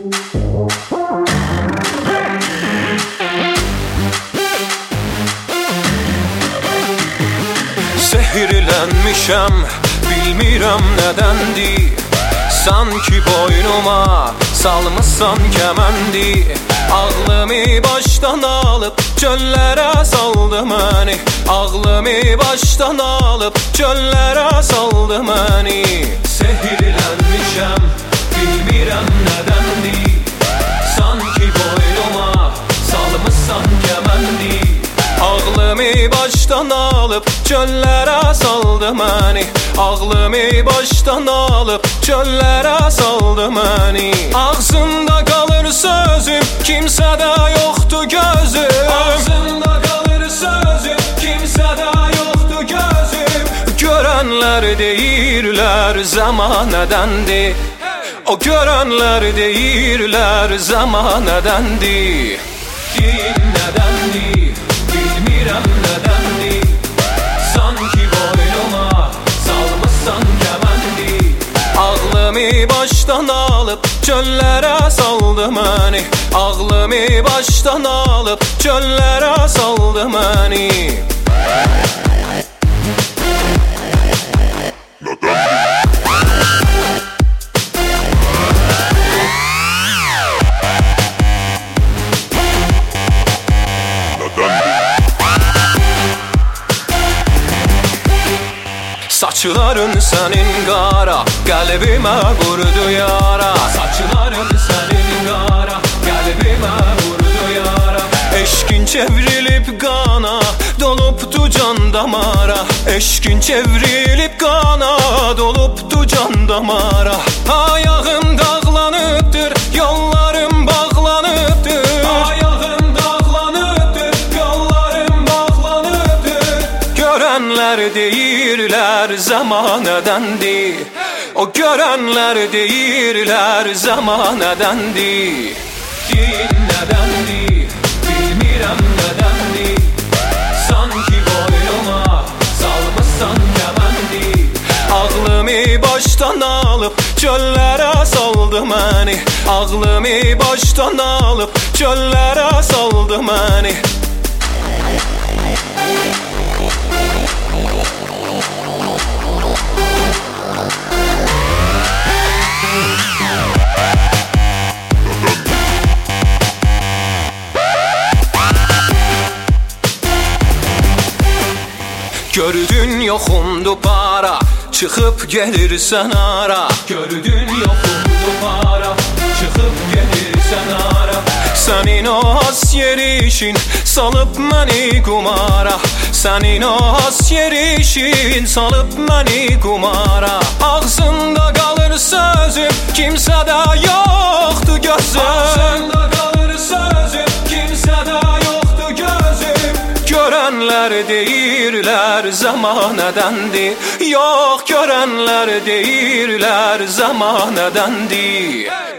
Sehirlənmişəm, bilmirəm nədəndir. Sanki boynuma salmışsan kəməndi. Ağlımı başdan alıb çöllərə saldı məni. Ağlımı başdan alıb çöllərə saldı məni. Sehirlənmişəm, bilmirəm nədəndir. Sanki boynuma salmışsan kəməndi. Ağlımı başdan alıb çöllərə saldı məni. Ağlımı başdan alıb çöllərə saldı məni. Ağzımda qalır sözüm, kimsədə yoxdur gözüm. Ağzımda qalır sözüm, kimsədə yoxdur gözüm. Görənlər deyirlər zamanədəndir. O görənlər deyirlər zamanədəndir. Din nədəndir, bilmirəm nədəndir. Sanki boynuma salmışsan kəməndi. Ağlımı başdan alıb çöllərə saldı məni. Ağlımı başdan alıb çöllərə saldı məni. Saçların sənin qara, qəlbimə vurdu yara. Saçların sənin qara, qəlbimə vurdu yara. Eşkin çevrilib qana, dolubdu can damara. Eşkin çevrilib qana, dolubdu can damara. Ayağım dağlanıbdır, yollarım bağlanıbdır. Ayağım dağlanıbdır, yollarım bağlanıbdır. Görənlər deyirlər zamanədəndir. O görənlər deyirlər zamanədəndir. Din nədəndir, bilmirəm nədəndir. Sanki boynuma salmışsan kəməndi. Ağlımı başdan alıb çöllərə saldı məni. Ağlımı başdan alıb çöllərə saldı məni. Gördün yoxumdu para, çıxıb gelirsən ara. Gördün yoxumdu para, çıxıb gelirsən ara. Sənin o has yerişin salıb məni qumara. Sənin o has yerişin salıb məni qumara. Ağzımda qalır sözüm, kimsədə yoxdur gözüm. Ağzımda qalır sözüm, kimsədə yoxdur gözüm. Görənlər deyirlər zamanədəndir. Yox, görənlər deyirlər zamanədəndir.